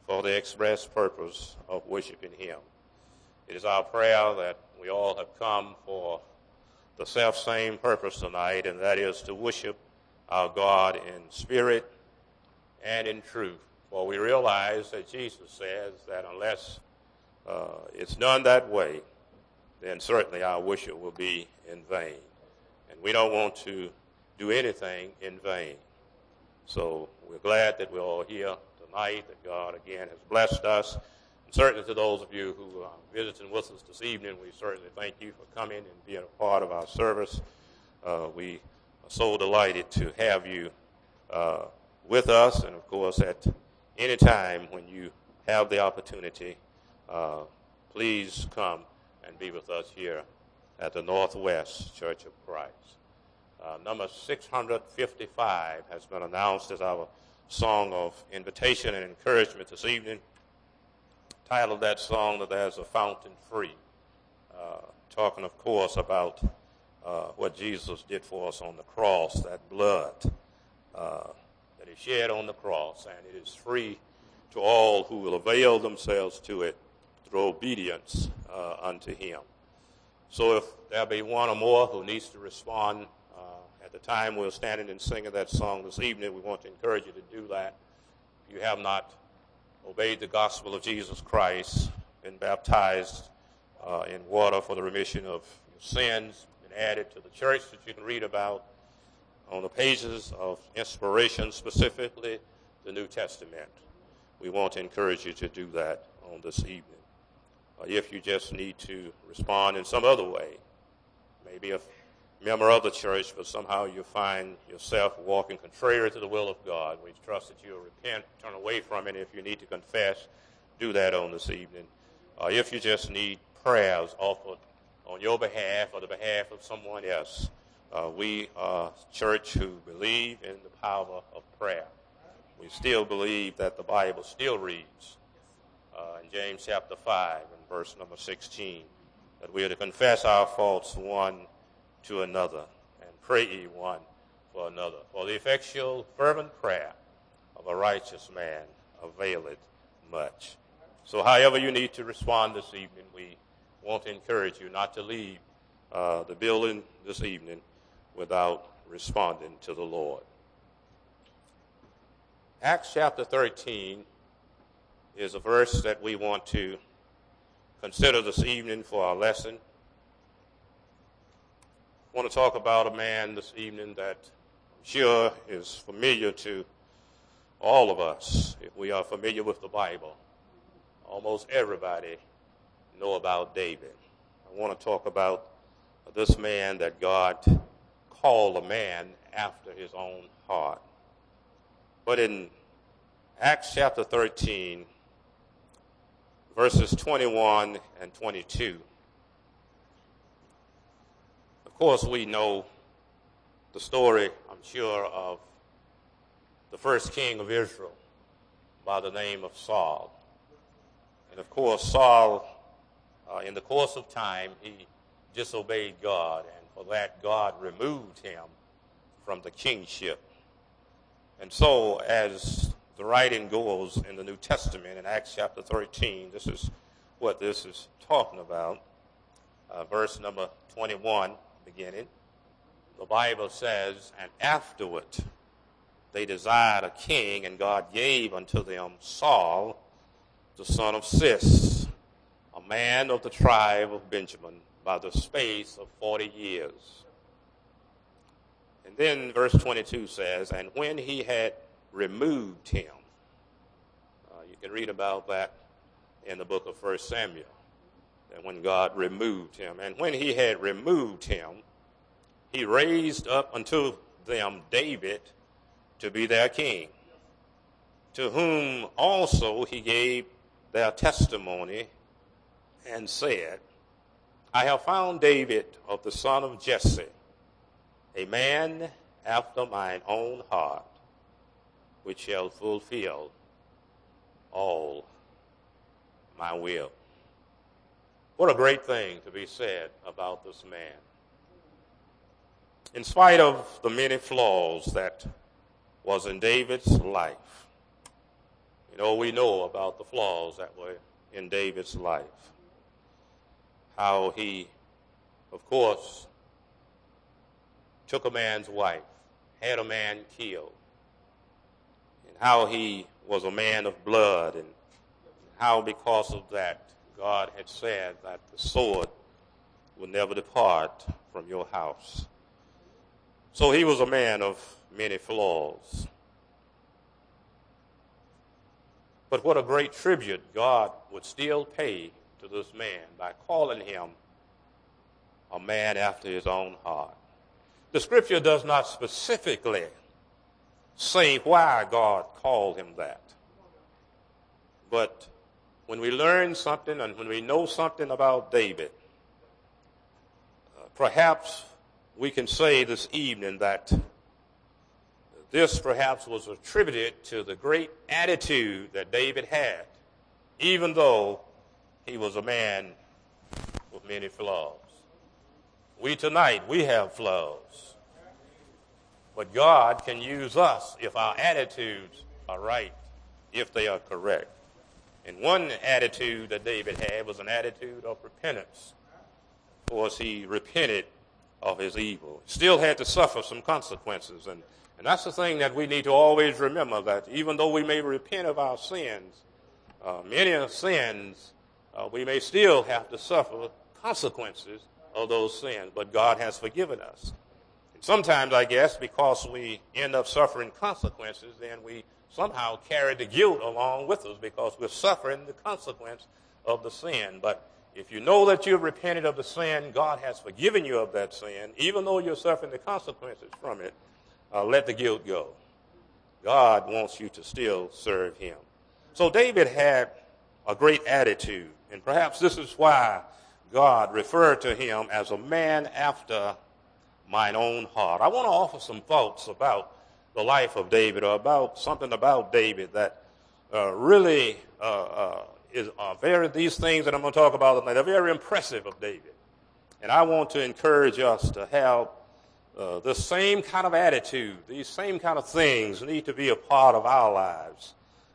for the express purpose of worshiping him. It is our prayer that we all have come for the self-same purpose tonight, and that is to worship our God in spirit and in truth. For we realize that Jesus says that unless it's done that way, then certainly our worship will be in vain. And we don't want to do anything in vain. So we're glad that we're all here tonight, that God again has blessed us. And certainly to those of you who are visiting with us this evening, we certainly thank you for coming and being a part of our service. We are so delighted to have you with us. And of course, at any time when you have the opportunity, please come and be with us here at the Northwest Church of Christ. Number 655 has been announced as our song of invitation and encouragement this evening. Title of that song, that there's a fountain free. Talking, of course, about what Jesus did for us on the cross, that blood that he shed on the cross, and it is free to all who will avail themselves to it through obedience unto him. So if there be one or more who needs to respond at the time we're standing and singing that song this evening, we want to encourage you to do that. If you have not obeyed the gospel of Jesus Christ, been baptized in water for the remission of your sins, been added to the church that you can read about on the pages of Inspiration, specifically the New Testament, we want to encourage you to do that on this evening. If you just need to respond in some other way, maybe a member of the church, but somehow you find yourself walking contrary to the will of God, we trust that you'll repent, turn away from it. If you need to confess, do that on this evening. If you just need prayers offered on your behalf or the behalf of someone else, we are a church who believe in the power of prayer. We still believe that the Bible still reads in James chapter 5 and verse number 16, that we are to confess our faults one to another and pray ye one for another. For the effectual, fervent prayer of a righteous man availeth much. So however you need to respond this evening, we want to encourage you not to leave the building this evening without responding to the Lord. Acts chapter 13 is a verse that we want to consider this evening for our lesson. I want to talk about a man this evening that I'm sure is familiar to all of us. If we are familiar with the Bible, almost everybody know about David. I want to talk about this man that God called a man after his own heart. But in Acts chapter 13, verses 21 and 22, of course we know the story, I'm sure, of the first king of Israel by the name of Saul. And of course Saul, in the course of time, he disobeyed God, and for that God removed him from the kingship. And so as the writing goes in the New Testament in Acts chapter 13, this is what this is talking about. Verse number 21 beginning. The Bible says, and afterward they desired a king, and God gave unto them Saul, the son of Cis, a man of the tribe of Benjamin, by the space of 40 years. And then verse 22 says, and when he had removed him, you can read about that in the book of 1 Samuel, that when God removed him. And when he had removed him, he raised up unto them David to be their king, to whom also he gave their testimony and said, I have found David of the son of Jesse, a man after mine own heart, which shall fulfill all my will. What a great thing to be said about this man. In spite of the many flaws that was in David's life, We know about the flaws that were in David's life. How he, of course, took a man's wife, had a man killed, and how he was a man of blood, and how because of that, God had said that the sword will never depart from your house. So he was a man of many flaws. But what a great tribute God would still pay to this man by calling him a man after his own heart. The scripture does not specifically say why God called him that. But when we learn something and when we know something about David, perhaps we can say this evening that this perhaps was attributed to the great attitude that David had, even though he was a man with many flaws. We tonight, we have flaws. But God can use us if our attitudes are right, if they are correct. And one attitude that David had was an attitude of repentance. Of course, he repented of his evil. Still had to suffer some consequences. And that's the thing that we need to always remember, that even though we may repent of our sins, many sins, we may still have to suffer consequences of those sins. But God has forgiven us. And sometimes, I guess, because we end up suffering consequences, then we somehow carry the guilt along with us because we're suffering the consequence of the sin. But if you know that you've repented of the sin, God has forgiven you of that sin, even though you're suffering the consequences from it, let the guilt go. God wants you to still serve him. So David had a great attitude, and perhaps this is why God referred to him as a man after mine own heart. I want to offer some thoughts about the life of David, or about something about David that really is these things that I'm going to talk about tonight are very impressive of David. And I want to encourage us to have this same kind of attitude. These same kind of things need to be a part of our lives.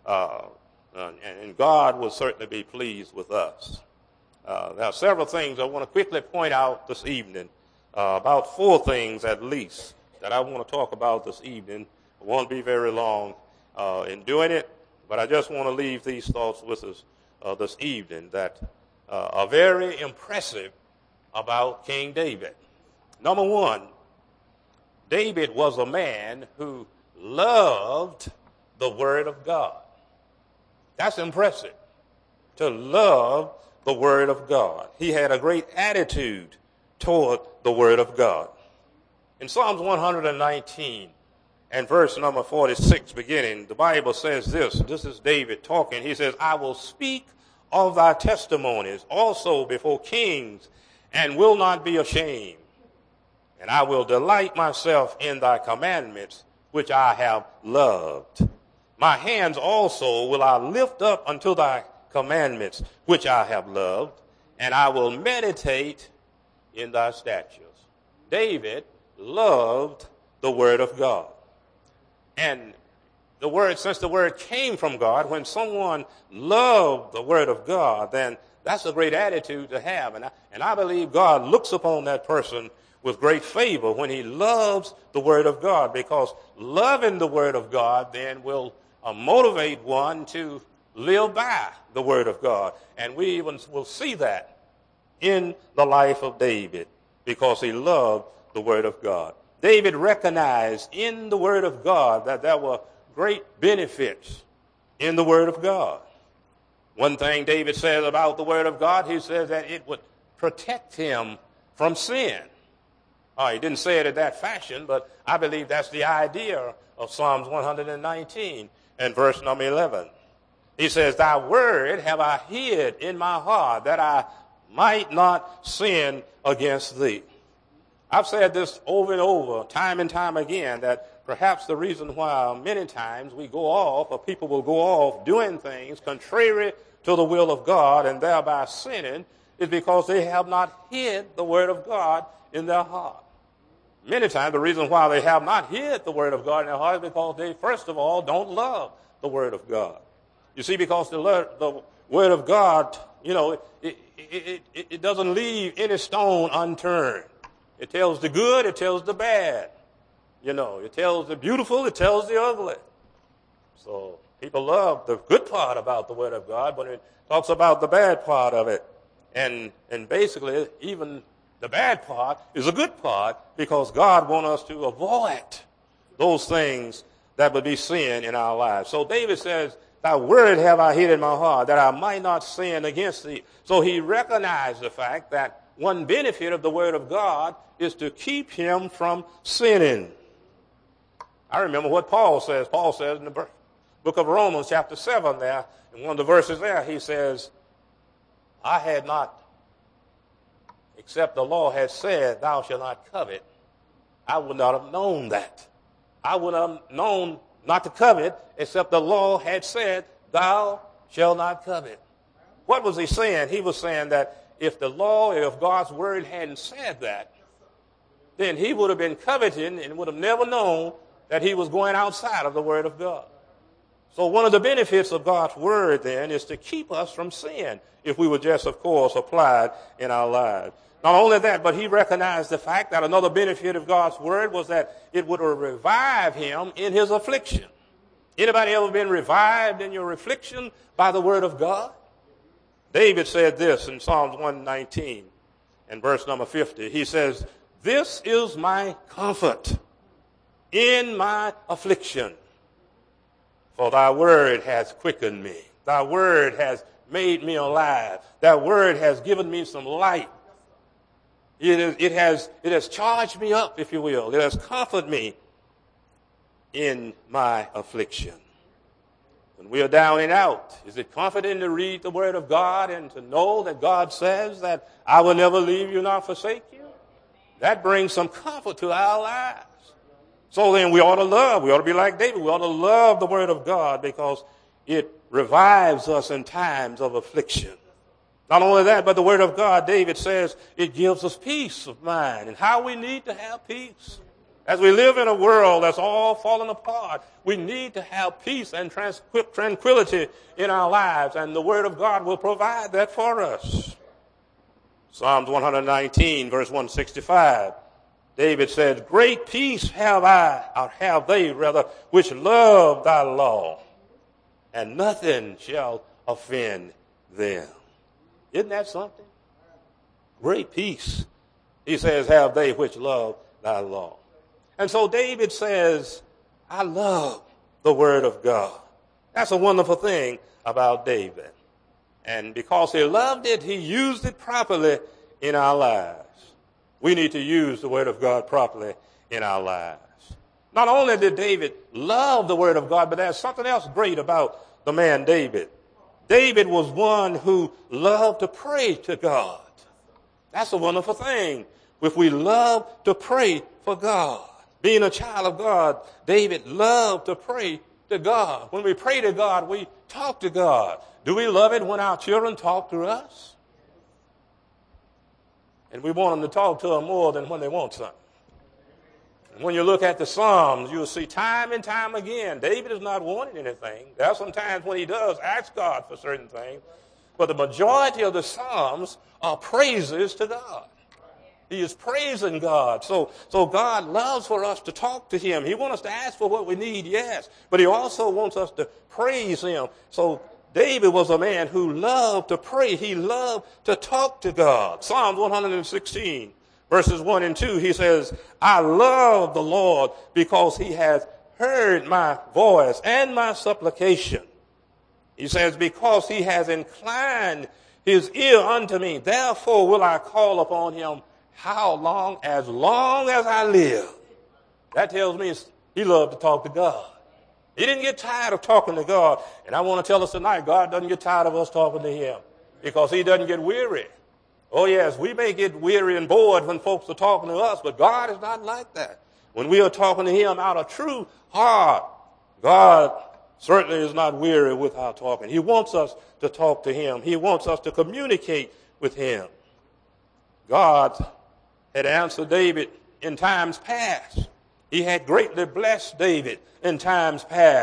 And God will certainly be pleased with us. There are several things I want to quickly point out this evening, about 4 things at least that I want to talk about this evening. I won't be very long in doing it, but I just want to leave these thoughts with us this evening that are very impressive about King David. Number 1, David was a man who loved the Word of God. That's impressive, to love the Word of God. He had a great attitude toward the Word of God. In Psalms 119 and verse number 46 beginning, the Bible says this. This is David talking. He says, I will speak of thy testimonies also before kings, and will not be ashamed. And I will delight myself in thy commandments, which I have loved. My hands also will I lift up unto thy commandments, which I have loved, and I will meditate in thy statutes. David loved the Word of God. And the Word, since the Word came from God, when someone loved the Word of God, then that's a great attitude to have. And I believe God looks upon that person with great favor when he loves the Word of God, because loving the Word of God then will motivate one to live by the Word of God. And we even will see that in the life of David, because he loved the Word of God. David recognized in the Word of God that there were great benefits in the Word of God. One thing David says about the Word of God, he says that it would protect him from sin. He didn't say it in that fashion, but I believe that's the idea of Psalms 119 and verse number 11. He says, thy word have I hid in my heart, that I might not sin against thee. I've said this over and over, time and time again, that perhaps the reason why many times we go off, or people will go off doing things contrary to the will of God and thereby sinning, is because they have not hid the Word of God in their heart. Many times the reason why they have not hid the Word of God in their heart is because they, first of all, don't love the Word of God. You see, because the Word of God, it doesn't leave any stone unturned. It tells the good, it tells the bad. It tells the beautiful, it tells the ugly. So people love the good part about the Word of God, but it talks about the bad part of it. And basically, even the bad part is a good part because God wants us to avoid those things that would be sin in our lives. So David says, thy word have I hid in my heart that I might not sin against thee. So he recognized the fact that one benefit of the Word of God is to keep him from sinning. I remember what Paul says. Paul says in the book of Romans chapter 7 there, in one of the verses there, he says, I had not, except the law had said, thou shalt not covet, I would not have known that. I would have known not to covet, except the law had said, thou shalt not covet. What was he saying? He was saying that if the law, if God's word hadn't said that, then he would have been coveting and would have never known that he was going outside of the word of God. So one of the benefits of God's word then is to keep us from sin, if we would just, of course, apply it in our lives. Not only that, but he recognized the fact that another benefit of God's word was that it would revive him in his affliction. Anybody ever been revived in your affliction by the word of God? David said this in Psalms 119 and verse number 50. He says, this is my comfort in my affliction, for thy word has quickened me. Thy word has made me alive. Thy word has given me some light. It has charged me up, if you will. It has comforted me in my affliction. When we are down and out, is it comforting to read the word of God and to know that God says that I will never leave you nor forsake you? That brings some comfort to our lives. So then we ought to be like David. We ought to love the word of God because it revives us in times of affliction. Not only that, but the word of God, David says, it gives us peace of mind and how we need to have peace. As we live in a world that's all falling apart, we need to have peace and tranquility in our lives, and the word of God will provide that for us. Psalms 119, verse 165. David said, great peace have they, which love thy law, and nothing shall offend them. Isn't that something? Great peace, he says, have they which love thy law. And so David says, I love the word of God. That's a wonderful thing about David. And because he loved it, he used it properly in our lives. We need to use the word of God properly in our lives. Not only did David love the word of God, but there's something else great about the man David. David was one who loved to pray to God. That's a wonderful thing. If we love to pray for God, being a child of God, David loved to pray to God. When we pray to God, we talk to God. Do we love it when our children talk to us? And we want them to talk to them more than when they want something. And when you look at the Psalms, you'll see time and time again, David is not wanting anything. There are some times when he does ask God for certain things, but the majority of the Psalms are praises to God. He is praising God. So God loves for us to talk to him. He wants us to ask for what we need, yes, but he also wants us to praise him. So David was a man who loved to pray. He loved to talk to God. Psalms 116, verses 1 and 2, he says, I love the Lord because he has heard my voice and my supplication. He says, because he has inclined his ear unto me, therefore will I call upon him how long? As long as I live. That tells me he loved to talk to God. He didn't get tired of talking to God. And I want to tell us tonight, God doesn't get tired of us talking to him because he doesn't get weary. Oh, yes, we may get weary and bored when folks are talking to us, but God is not like that. When we are talking to him out of true heart, God certainly is not weary with our talking. He wants us to talk to him. He wants us to communicate with him. God had answered David in times past. He had greatly blessed David in times past.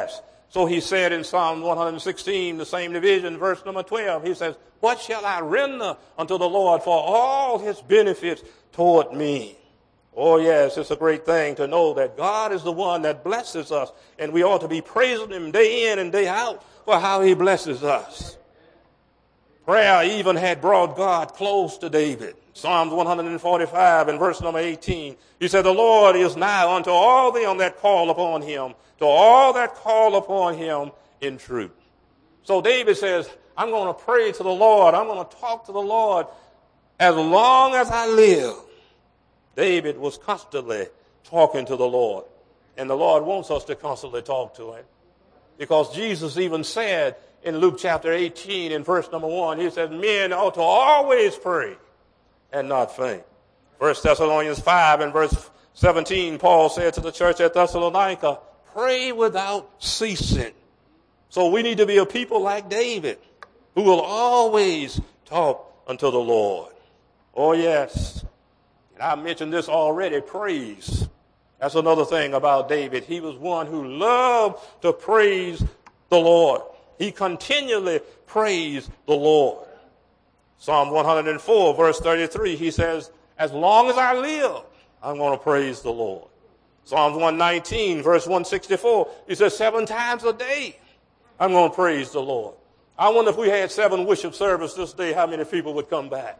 So he said in Psalm 116, the same division, verse number 12, he says, what shall I render unto the Lord for all his benefits toward me? Oh, yes, it's a great thing to know that God is the one that blesses us, and we ought to be praising him day in and day out for how he blesses us. Prayer even had brought God close to David. Psalms 145 and verse number 18, he said, the Lord is nigh unto all them that call upon him, to all that call upon him in truth. So David says, I'm going to pray to the Lord. I'm going to talk to the Lord as long as I live. David was constantly talking to the Lord. And the Lord wants us to constantly talk to him. Because Jesus even said in Luke chapter 18 in verse number 1, he said, men ought to always pray and not faint. 1 Thessalonians 5 and verse 17, Paul said to the church at Thessalonica, pray without ceasing. So we need to be a people like David who will always talk unto the Lord. Oh, yes. And I mentioned this already, praise. That's another thing about David. He was one who loved to praise the Lord. He continually praised the Lord. Psalm 104, verse 33, he says, as long as I live, I'm going to praise the Lord. Psalms 119, verse 164, he says, 7 times a day, I'm going to praise the Lord. I wonder if we had 7 worship services this day, how many people would come back?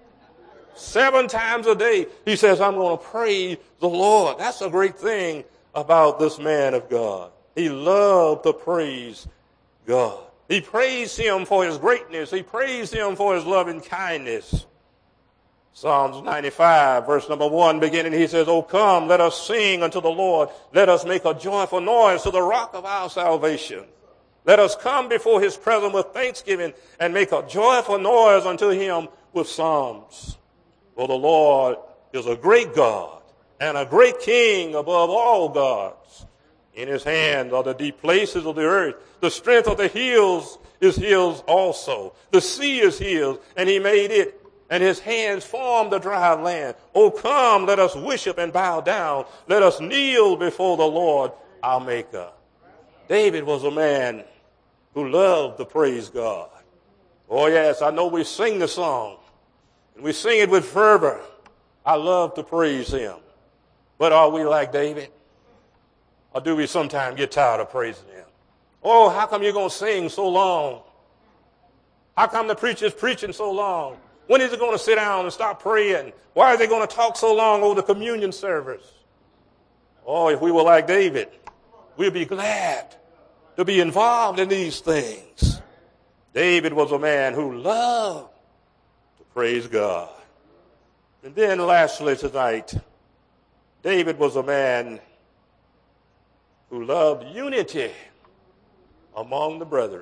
7 times a day, he says, I'm going to praise the Lord. That's a great thing about this man of God. He loved to praise God. He praised him for his greatness. He praised him for his loving kindness. Psalms 95, verse number 1, beginning, he says, oh, come, let us sing unto the Lord. Let us make a joyful noise to the rock of our salvation. Let us come before his presence with thanksgiving and make a joyful noise unto him with psalms. For the Lord is a great God and a great King above all gods. In his hand are the deep places of the earth. The strength of the hills is his also. The sea is his, and he made it. And his hands formed the dry land. Oh, come, let us worship and bow down. Let us kneel before the Lord, our Maker. David was a man who loved to praise God. Oh, yes, I know we sing the song, and we sing it with fervor. I love to praise him. But are we like David? Or do we sometimes get tired of praising him? Oh, how come you're going to sing so long? How come the preacher's preaching so long? When is he going to sit down and stop praying? Why are they going to talk so long over the communion service? Oh, if we were like David, we'd be glad to be involved in these things. David was a man who loved to praise God. And then lastly tonight, David was a man who loved unity among the brethren.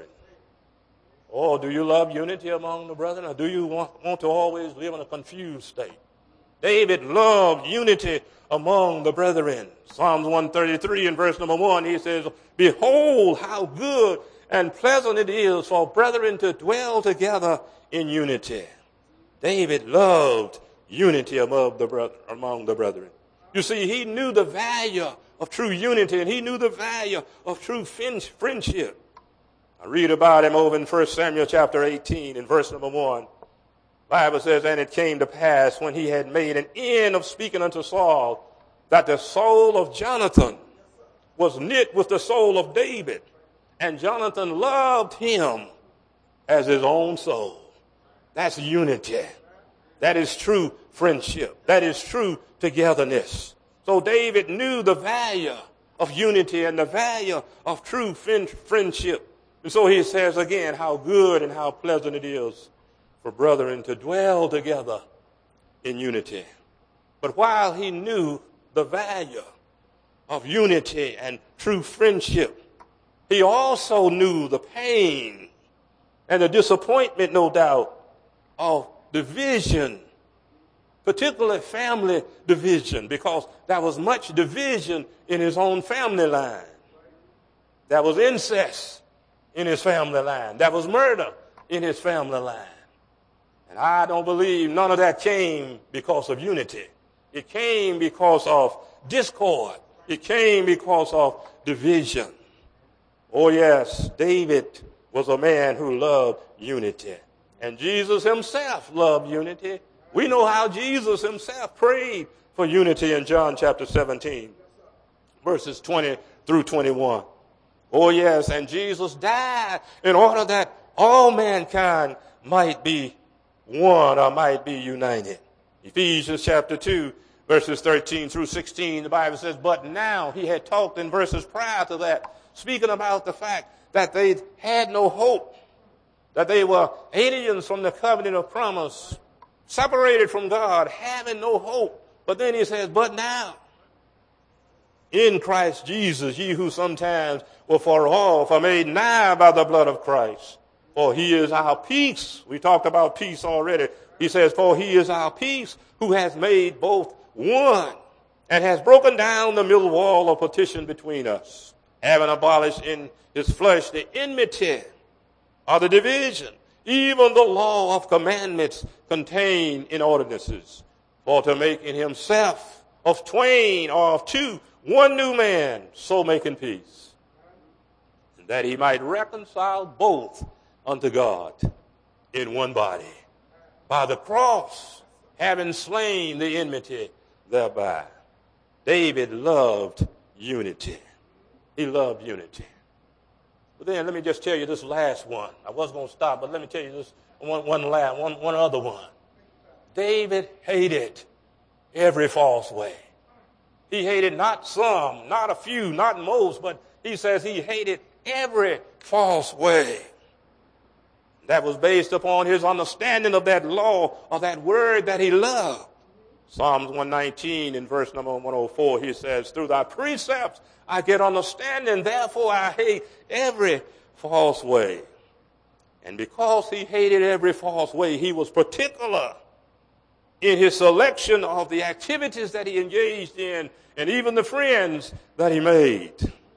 Oh, do you love unity among the brethren, or do you want to always live in a confused state? David loved unity among the brethren. Psalms 133 and verse number 1, he says, behold how good and pleasant it is for brethren to dwell together in unity. David loved unity among the brethren. You see, he knew the value of true unity, and he knew the value of true friendship. I read about him over in 1 Samuel chapter 18 in verse number 1. The Bible says, and it came to pass when he had made an end of speaking unto Saul, that the soul of Jonathan was knit with the soul of David, and Jonathan loved him as his own soul. That's unity. That is true friendship. That is true togetherness. So David knew the value of unity and the value of true friendship. And so he says again, how good and how pleasant it is for brethren to dwell together in unity. But while he knew the value of unity and true friendship, he also knew the pain and the disappointment, no doubt, of division, particularly family division, because there was much division in his own family line. There was incest in his family line. There was murder in his family line. And I don't believe none of that came because of unity. It came because of discord. It came because of division. Oh yes, David was a man who loved unity. And Jesus himself loved unity. We know how Jesus himself prayed for unity in John chapter 17, verses 20 through 21. Oh yes, and Jesus died in order that all mankind might be one or might be united. Ephesians chapter 2, verses 13 through 16, the Bible says, but now, he had talked in verses prior to that, speaking about the fact that they had no hope, that they were aliens from the covenant of promise, separated from God, having no hope. But then he says, but now, in Christ Jesus, ye who sometimes were far off are made nigh by the blood of Christ. For he is our peace. We talked about peace already. He says, for he is our peace, who has made both one and has broken down the middle wall of partition between us, having abolished in his flesh the enmity or the division, even the law of commandments contained in ordinances, for to make in himself of twain or of two one new man, so making peace, and that he might reconcile both unto God in one body, by the cross, having slain the enmity thereby. David loved unity. He loved unity. But then let me just tell you this last one. I was going to stop, but let me tell you this one other one. David hated every false way. He hated not some, not a few, not most, but he says he hated every false way. That was based upon his understanding of that law, of that word that he loved. Psalms 119 in verse number 104, he says, through thy precepts I get understanding, therefore I hate every false way. And because he hated every false way, he was particular in his selection of the activities that he engaged in and even the friends that he made.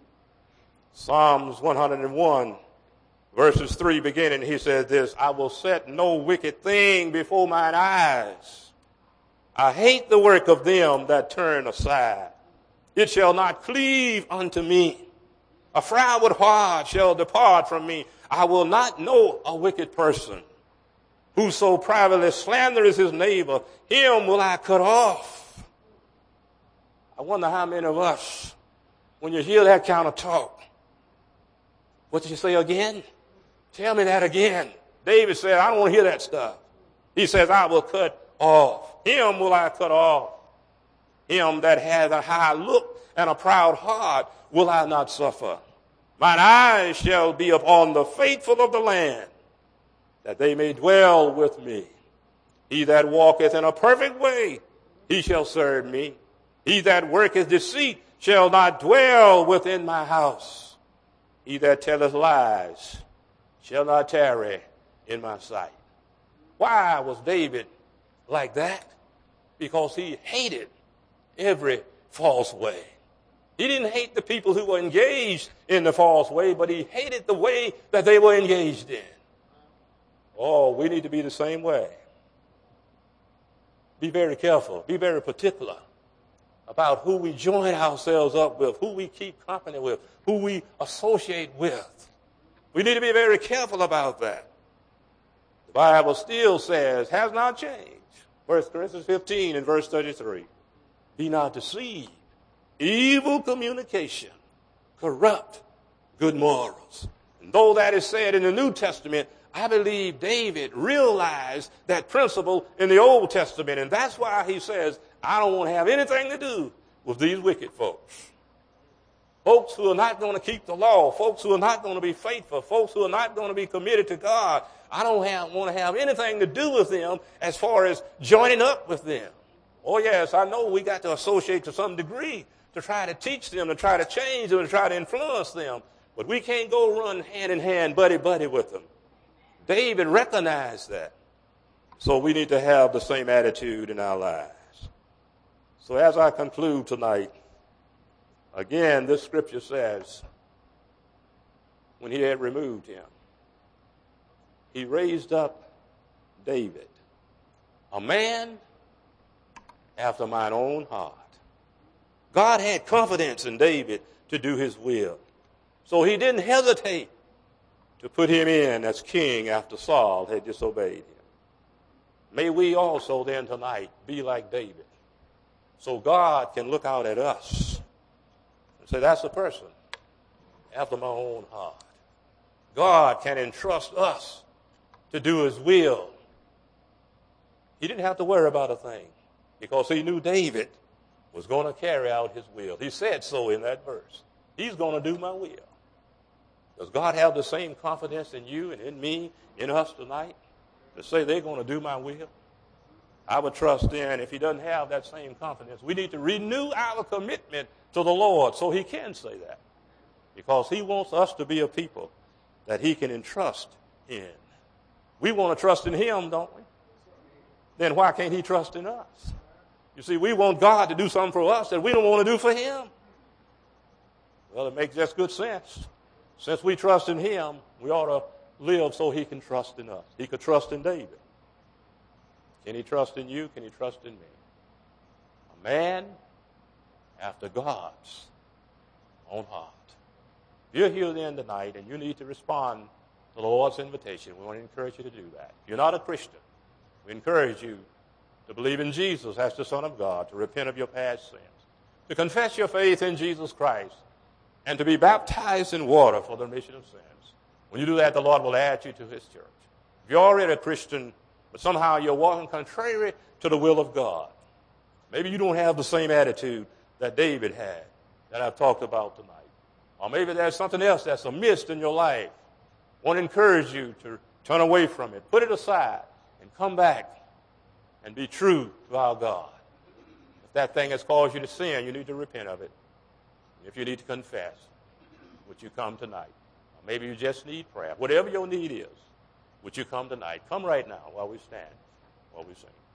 Psalms 101, verses 3 beginning, he says this, I will set no wicked thing before mine eyes. I hate the work of them that turn aside. It shall not cleave unto me. A froward heart shall depart from me. I will not know a wicked person. Whoso privately slanders his neighbor, him will I cut off. I wonder how many of us, when you hear that kind of talk, what did you say again? Tell me that again. David said, I don't want to hear that stuff. He says, I will cut off. Him will I cut off. Him that hath a high look and a proud heart will I not suffer. Mine eyes shall be upon the faithful of the land, that they may dwell with me. He that walketh in a perfect way, he shall serve me. He that worketh deceit shall not dwell within my house. He that telleth lies shall not tarry in my sight. Why was David like that? Because he hated every false way. He didn't hate the people who were engaged in the false way, but he hated the way that they were engaged in. Oh, we need to be the same way. Be very careful. Be very particular about who we join ourselves up with, who we keep company with, who we associate with. We need to be very careful about that. The Bible still says, has not changed. 1 Corinthians 15 and verse 33. Be not deceived. Evil communication corrupt good morals. And though that is said in the New Testament, I believe David realized that principle in the Old Testament. And that's why he says, I don't want to have anything to do with these wicked folks. Folks who are not going to keep the law, folks who are not going to be faithful, folks who are not going to be committed to God. I don't want to have anything to do with them as far as joining up with them. Oh, yes, I know we got to associate to some degree to try to teach them, to try to change them, to try to influence them. But we can't go run hand in hand, buddy with them. David recognized that. So we need to have the same attitude in our lives. So as I conclude tonight, again, this scripture says, when he had removed him, he raised up David, a man after mine own heart. God had confidence in David to do his will. So he didn't hesitate to put him in as king after Saul had disobeyed him. May we also then tonight be like David, so God can look out at us and say, that's a person after my own heart. God can entrust us to do his will. He didn't have to worry about a thing because he knew David was going to carry out his will. He said so in that verse. He's going to do my will. Does God have the same confidence in you and in me, in us tonight, to say they're going to do my will? I would trust in, if he doesn't have that same confidence, we need to renew our commitment to the Lord so he can say that. Because he wants us to be a people that he can entrust in. We want to trust in him, don't we? Then why can't he trust in us? You see, we want God to do something for us that we don't want to do for him. Well, it makes just good sense. Since we trust in him, we ought to live so he can trust in us. He could trust in David. Can he trust in you? Can he trust in me? A man after God's own heart. If you're here then tonight and you need to respond to the Lord's invitation, we want to encourage you to do that. If you're not a Christian, we encourage you to believe in Jesus as the Son of God, to repent of your past sins, to confess your faith in Jesus Christ, and to be baptized in water for the remission of sins. When you do that, the Lord will add you to his church. If you're already a Christian, but somehow you're walking contrary to the will of God, maybe you don't have the same attitude that David had, that I've talked about tonight. Or maybe there's something else that's amiss in your life. I want to encourage you to turn away from it, put it aside, and come back and be true to our God. If that thing has caused you to sin, you need to repent of it. If you need to confess, would you come tonight? Or maybe you just need prayer. Whatever your need is, would you come tonight? Come right now while we stand, while we sing.